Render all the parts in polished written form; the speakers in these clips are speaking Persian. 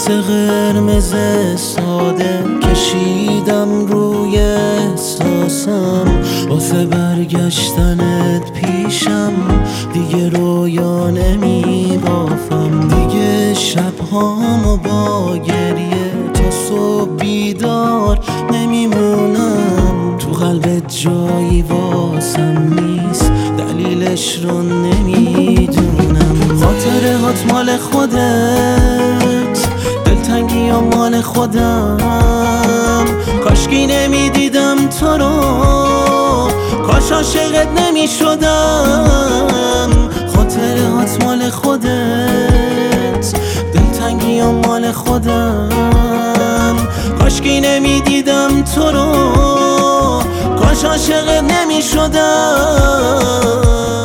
خط قرمز ساده کشیدم روی احساسم واسه برگشتنت پیشم. دیگه رویا نمی بافم، دیگه شبهامو با گریه تا صبح بیدار نمیمونم. تو قلبت جایی واسم نیست، دلیلش رو نمیدونم. خاطره هات مال خودت، دلتنگی یا مال خودم. کاشکی نمیدیدم تو رو، کاش عاشقت نمیشدم. خاطره هات مال خودت، دلتنگی یا مال خودم. کاشکی نمیدیدم تو رو، کاش عاشقت نمیشدم.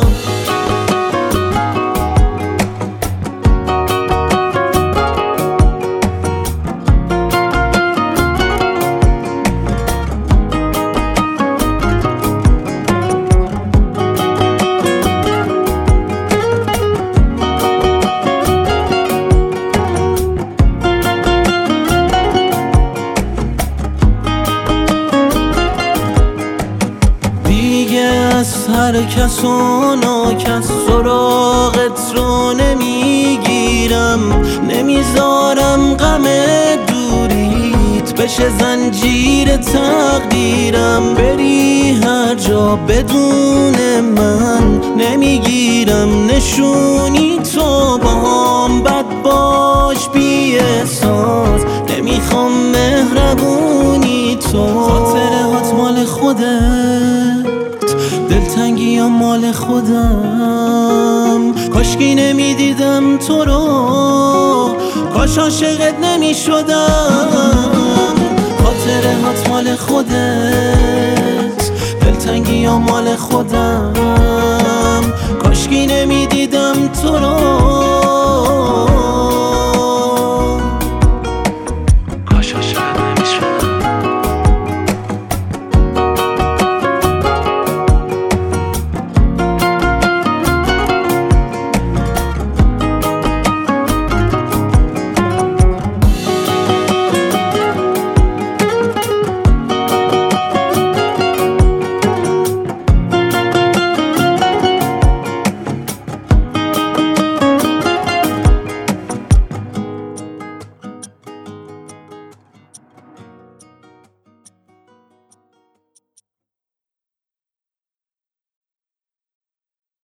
هر کس و ناکس سراغت رو نمیگیرم، نمیذارم غم دوریت بشه زنجیر تقدیرم. بری هر جا بدون من نمیگیرم نشونی تو باهام. بد باش بی احساس، نمیخوام مهربونی تو. خاطره هات مال خودت، دلتنگی یا مال خودم. کاشکی نمیدیدم تو رو، کاش عاشقت نمیشدم. خاطره هات مال خودت، دلتنگی یا مال خودم. کاشکی نمیدیدم تو رو،